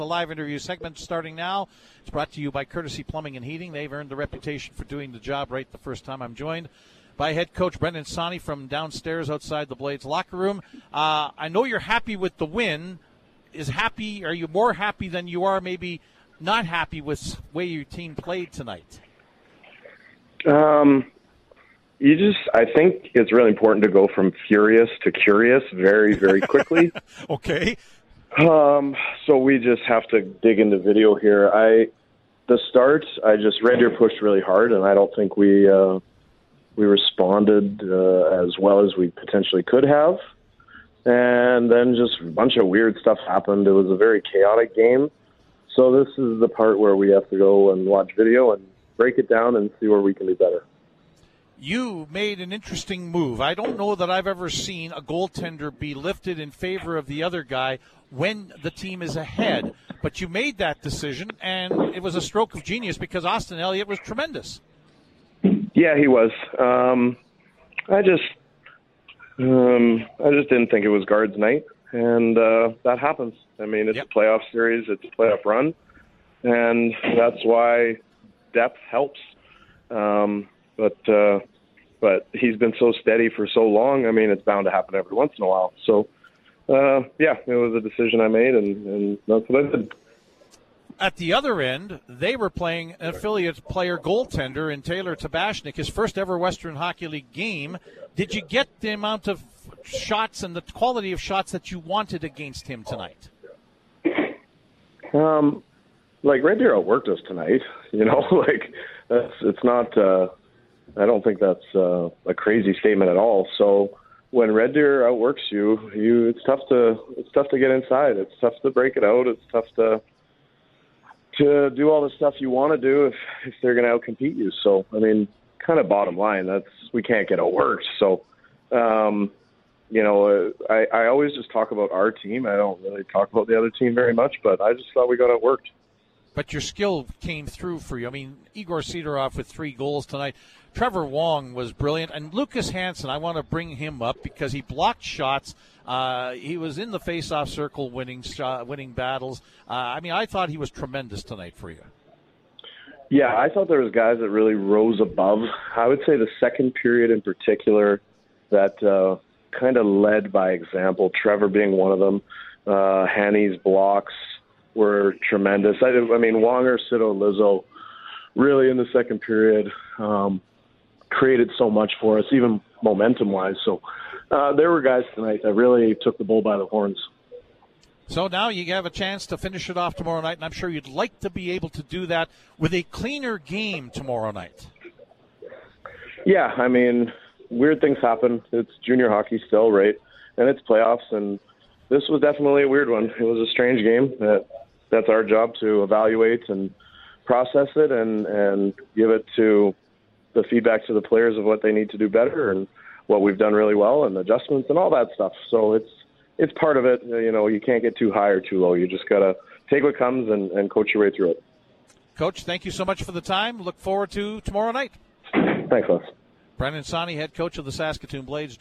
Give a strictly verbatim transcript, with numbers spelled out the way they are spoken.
The live interview segment starting now. It's brought to you by Courtesy Plumbing and Heating. They've earned the reputation for doing the job right the first time. I'm joined by head coach Brendan Sani from downstairs outside the Blades locker room. Uh, I know you're happy with the win. Is happy? Are you more happy than you are maybe not happy with the way your team played tonight? Um, you just, I think it's really important to go from furious to curious very, very quickly. Okay. Um, so we just have to dig into video here. I, the start, I just Red Deer pushed really hard, and I don't think we uh, we responded uh, as well as we potentially could have. And then just a bunch of weird stuff happened. It was a very chaotic game. So this is the part where we have to go and watch video and break it down and see where we can do better. You made an interesting move. I don't know that I've ever seen a goaltender be lifted in favor of the other guy when the team is ahead. But you made that decision, and it was a stroke of genius because Austin Elliott was tremendous. Yeah, he was. Um, I just, um, I just didn't think it was guards night, and uh, that happens. I mean, it's yep. a playoff series, it's a playoff run, and that's why depth helps. Um, but uh, but he's been so steady for so long. I mean, it's bound to happen every once in a while. So. Uh, yeah, it was a decision I made, and, and that's what I did. At the other end, they were playing an affiliate player goaltender in Taylor Tabashnik, his first ever Western Hockey League game. Did you get the amount of shots and the quality of shots that you wanted against him tonight? Um, like Red Deer outworked us tonight. You know, like that's it's not. Uh, I don't think that's uh, a crazy statement at all. So. When Red Deer outworks you, you it's tough to it's tough to get inside. It's tough to break it out. It's tough to to do all the stuff you want to do if, if they're going to outcompete you. So, I mean, kind of bottom line, that's we can't get outworked. So, um, you know, I, I always just talk about our team. I don't really talk about the other team very much, but I just thought we got outworked. But your skill came through for you. I mean, Igor Sidorov with three goals tonight. Trevor Wong was brilliant. And Lucas Hansen, I want to bring him up because he blocked shots. Uh, he was in the face-off circle winning shot, winning battles. Uh, I mean, I thought he was tremendous tonight for you. Yeah, I thought there was guys that really rose above. I would say the second period in particular that uh, kind of led by example, Trevor being one of them. Uh, Hanny's blocks were tremendous. I, I mean, Wonger, Sido, Lizzo, really in the second period um, created so much for us, even momentum-wise. So uh, there were guys tonight that really took the bull by the horns. So now you have a chance to finish it off tomorrow night, and I'm sure you'd like to be able to do that with a cleaner game tomorrow night. Yeah, I mean, weird things happen. It's junior hockey still, right? And it's playoffs, and this was definitely a weird one. It was a strange game. That That's our job to evaluate and process it and, and give it to the feedback to the players of what they need to do better and what we've done really well and adjustments and all that stuff. So it's it's part of it. You know, you can't get too high or too low. You just got to take what comes and, and coach your way through it. Coach, thank you so much for the time. Look forward to tomorrow night. Thanks, Les. Brendan Sani, head coach of the Saskatoon Blades.